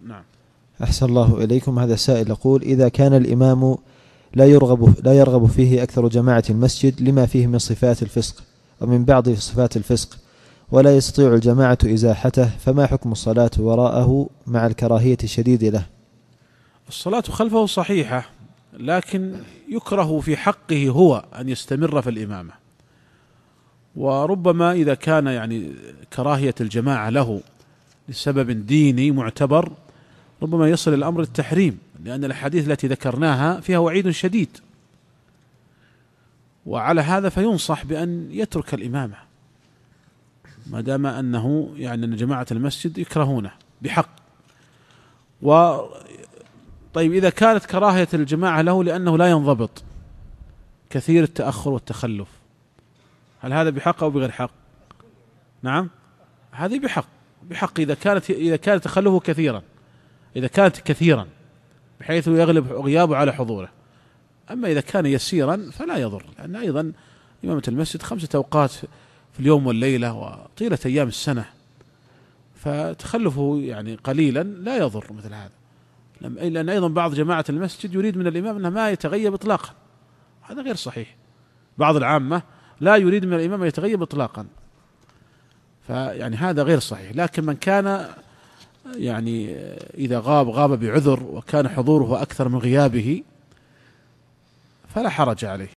نعم. أحسن الله إليكم. هذا سائل يقول: إذا كان الإمام لا يرغب فيه أكثر جماعة المسجد لما فيه من صفات الفسق أو من بعض صفات الفسق ولا يستطيع الجماعة إزاحته، فما حكم الصلاة وراءه مع الكراهية الشديدة له؟ الصلاة خلفه صحيحة، لكن يكره في حقه هو أن يستمر في الإمامة، وربما إذا كان يعني كراهية الجماعة له لسبب ديني معتبر ربما يصل الأمر التحريم، لأن الأحاديث التي ذكرناها فيها وعيد شديد، وعلى هذا فينصح بأن يترك الإمامة ما دام أنه يعني أن جماعة المسجد يكرهونه بحق. طيب إذا كانت كراهية الجماعة له لأنه لا ينضبط، كثير التأخر والتخلف، هل هذا بحق أو بغير حق؟ نعم، هذه بحق إذا كان تخلفه كثيرا، إذا كانت كثيرا بحيث يغلب غيابه على حضوره. أما إذا كان يسيرا فلا يضر، لأن أيضا إمامة المسجد 5 أوقات في اليوم والليلة وطيلة أيام السنة، فتخلفه يعني قليلا لا يضر مثل هذا، لأن أيضا بعض جماعة المسجد يريد من الإمام أنه ما يتغيب إطلاقا، هذا غير صحيح. بعض العامة لا يريد من الإمام يتغيب إطلاقا، فيعني هذا غير صحيح. لكن من كان يعني إذا غاب بعذر وكان حضوره أكثر من غيابه فلا حرج عليه.